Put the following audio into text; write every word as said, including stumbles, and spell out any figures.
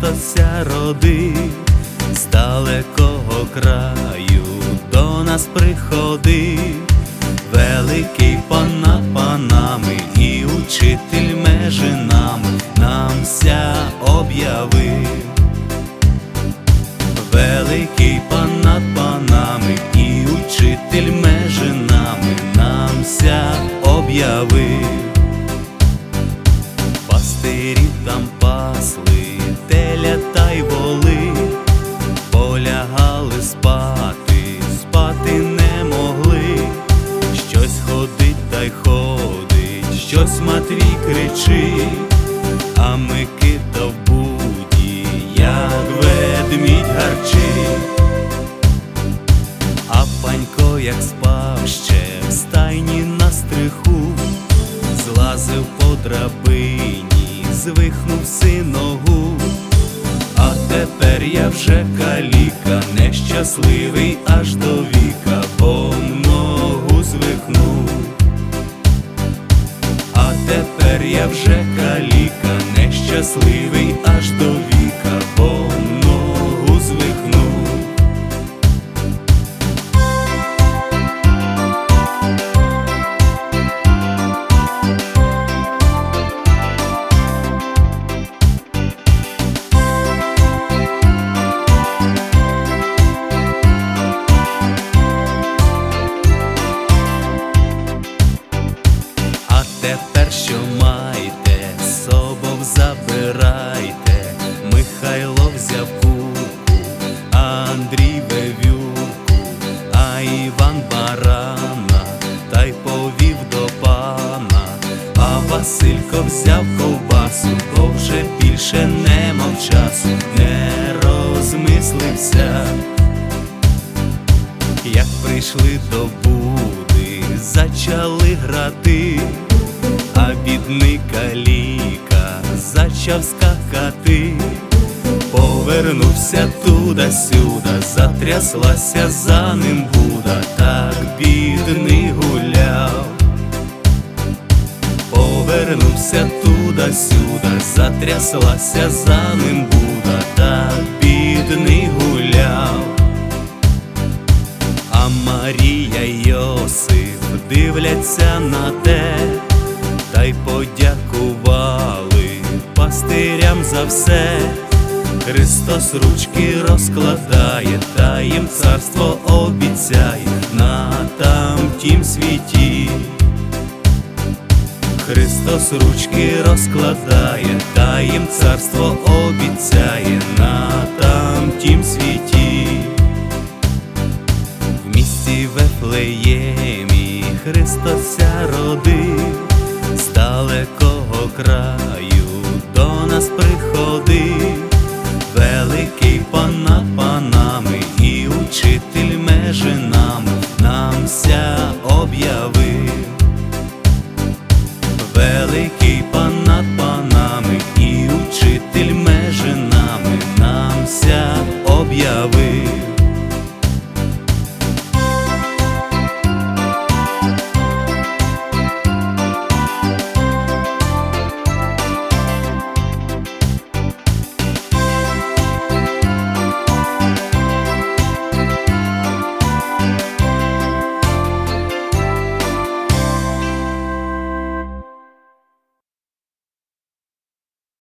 Христос ся родив, з далекого краю до нас приходив, великий понад панами і учитель межи нами нам ся об'явив. Великий понад панами і учитель межи нами нам ся об'явив. Пастирі там пасли теля та й воли, полягали спати, спати не могли. Щось ходить та й ходить, щось Матвій кричить, а Микита в буді, як ведмідь гарчить. А Панько, як спав ще в стайні на стриху, злазив по драбині, звихнув си ногу. А тепер я вже каліка, нещасливий аж до віка, бо ногу звихнув. А тепер я вже каліка, нещасливий аж до віка, бо ногу звихнув. Тепер що маєте, собов забирайте. Михайло взяв курку, Андрій вевюрку, а Іван барана, та й повів до пана. А Василько взяв ковбасу, бо вже більше не мав часу, не розмислився. Як прийшли до буди, зачали грати, а бідний каліка зачав скакати. Повернувся туда-сюда, затряслася за ним буда, так бідний гуляв. Повернувся туда-сюда, затряслася за ним буда, так бідний гуляв. А Марія й Йосип дивляться на те, та й подякували пастирям за все. Христос ручки розкладає, та їм царство обіцяє на тамтім світі. Христос ручки розкладає, та їм царство обіцяє на тамтім світі. В місті Вифлеємі Христос ся родив, з далекого краю